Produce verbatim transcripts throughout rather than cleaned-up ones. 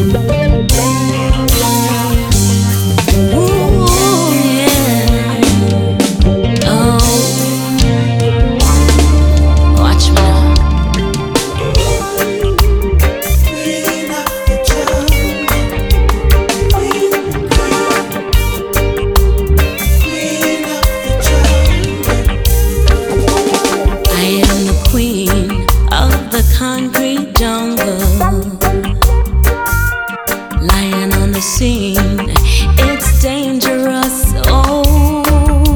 Concrete jungle, lying on the scene. It's dangerous. Oh,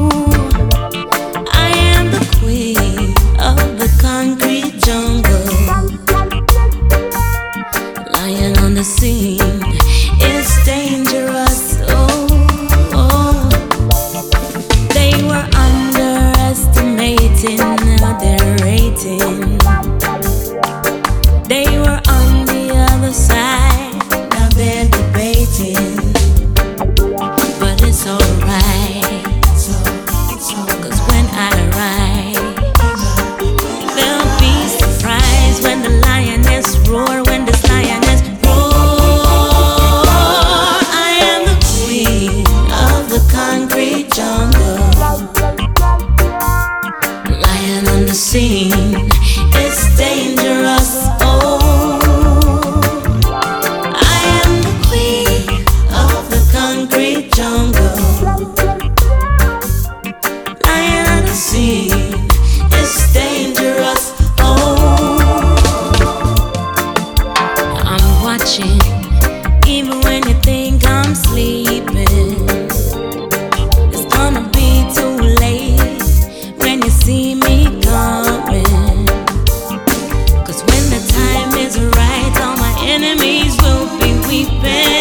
I am the queen of the concrete jungle, lying on the scene. It's dangerous. Oh, oh. They were underestimating their rating. They were on the other side, now they're debating. But it's alright, cause when I arrive, they'll be surprised when the lioness roar, when this lioness roar. I am the queen of the concrete jungle, lying on the scene. It's dangerous. It's dangerous. Oh, I'm watching, even when you think I'm sleeping. It's gonna be too late when you see me coming. Cause when the time is right, all my enemies will be weeping.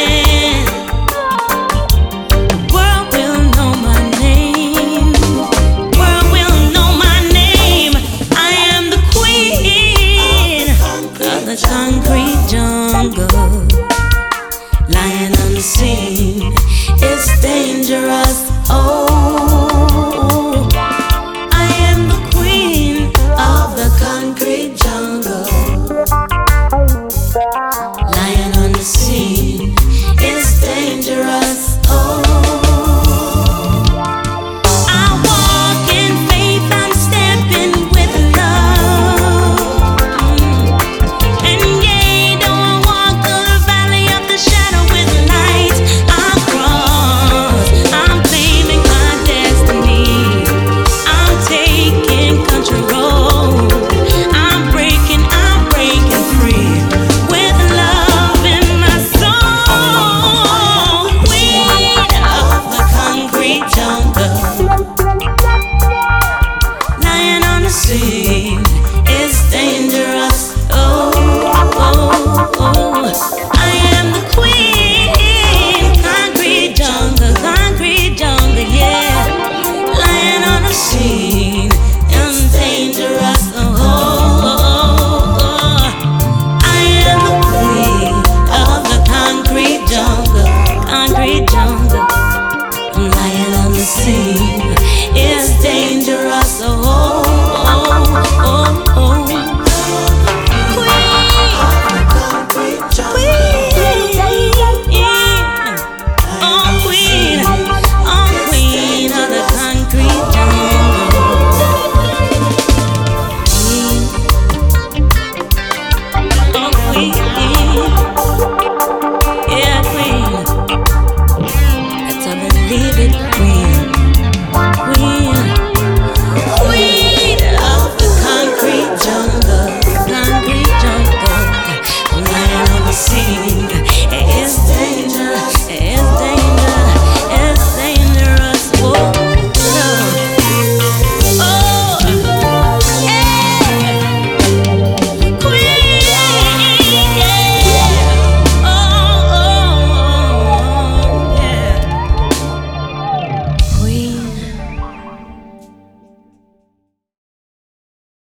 Concrete jungle.